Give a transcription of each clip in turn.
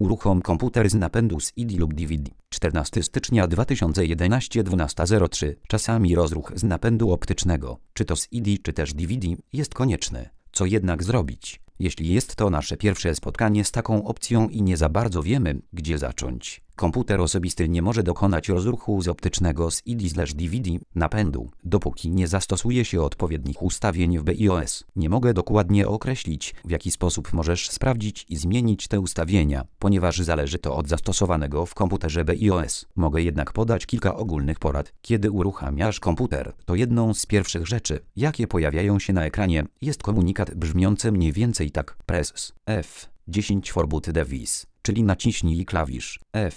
Uruchom komputer z napędu CD lub DVD. 14 stycznia 2011 12:03. Czasami rozruch z napędu optycznego, czy to CD czy też DVD, jest konieczny. Co jednak zrobić, jeśli jest to nasze pierwsze spotkanie z taką opcją i nie za bardzo wiemy, gdzie zacząć? Komputer osobisty nie może dokonać rozruchu z optycznego CD/DVD napędu, dopóki nie zastosuje się odpowiednich ustawień w BIOS. Nie mogę dokładnie określić, w jaki sposób możesz sprawdzić i zmienić te ustawienia, ponieważ zależy to od zastosowanego w komputerze BIOS. Mogę jednak podać kilka ogólnych porad. Kiedy uruchamiasz komputer, to jedną z pierwszych rzeczy, jakie pojawiają się na ekranie, jest komunikat brzmiący mniej więcej tak: Press F10 for boot device, czyli naciśnij klawisz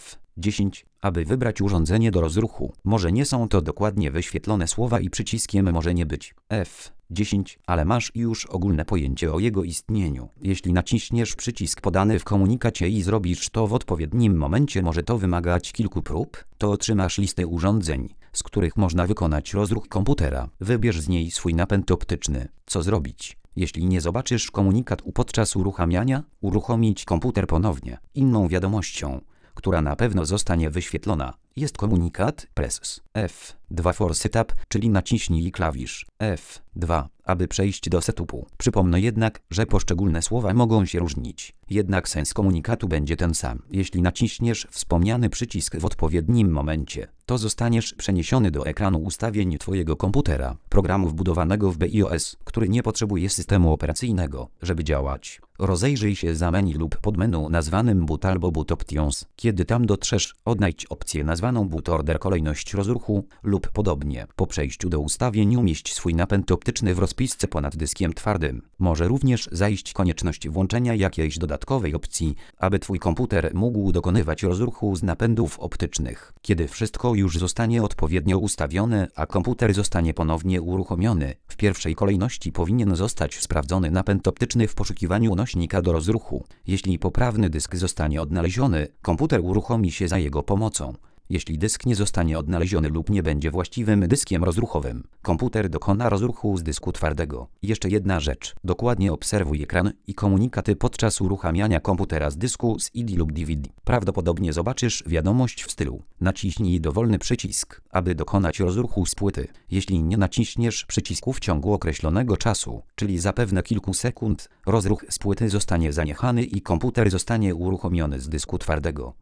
F10, aby wybrać urządzenie do rozruchu. Może nie są to dokładnie wyświetlone słowa i przyciskiem może nie być F10, ale masz już ogólne pojęcie o jego istnieniu. Jeśli naciśniesz przycisk podany w komunikacie i zrobisz to w odpowiednim momencie, może to wymagać kilku prób, to otrzymasz listę urządzeń, z których można wykonać rozruch komputera. Wybierz z niej swój napęd optyczny. Co zrobić, jeśli nie zobaczysz komunikatu podczas uruchamiania? Uruchomić komputer ponownie. Inną wiadomością, która na pewno zostanie wyświetlona, jest komunikat Press F2 for setup, czyli naciśnij klawisz F2, aby przejść do setupu. Przypomnę jednak, że poszczególne słowa mogą się różnić. Jednak sens komunikatu będzie ten sam. Jeśli naciśniesz wspomniany przycisk w odpowiednim momencie, to zostaniesz przeniesiony do ekranu ustawień Twojego komputera, programu wbudowanego w BIOS, który nie potrzebuje systemu operacyjnego, żeby działać. Rozejrzyj się za menu lub podmenu nazwanym Boot albo Boot Options. Kiedy tam dotrzesz, odnajdź opcję nazwaną Boot Order, kolejność rozruchu lub podobnie. Po przejściu do ustawień umieść swój napęd optyczny w rozpisce ponad dyskiem twardym. Może również zajść konieczność włączenia jakiejś dodatkowej opcji, aby Twój komputer mógł dokonywać rozruchu z napędów optycznych. Kiedy wszystko już zostanie odpowiednio ustawione, a komputer zostanie ponownie uruchomiony, w pierwszej kolejności powinien zostać sprawdzony napęd optyczny w poszukiwaniu nośnika do rozruchu. Jeśli poprawny dysk zostanie odnaleziony, komputer uruchomi się za jego pomocą. Jeśli dysk nie zostanie odnaleziony lub nie będzie właściwym dyskiem rozruchowym, komputer dokona rozruchu z dysku twardego. Jeszcze jedna rzecz. Dokładnie obserwuj ekran i komunikaty podczas uruchamiania komputera z dysku CD lub DVD. Prawdopodobnie zobaczysz wiadomość w stylu: naciśnij dowolny przycisk, aby dokonać rozruchu z płyty. Jeśli nie naciśniesz przycisku w ciągu określonego czasu, czyli zapewne kilku sekund, rozruch z płyty zostanie zaniechany i komputer zostanie uruchomiony z dysku twardego.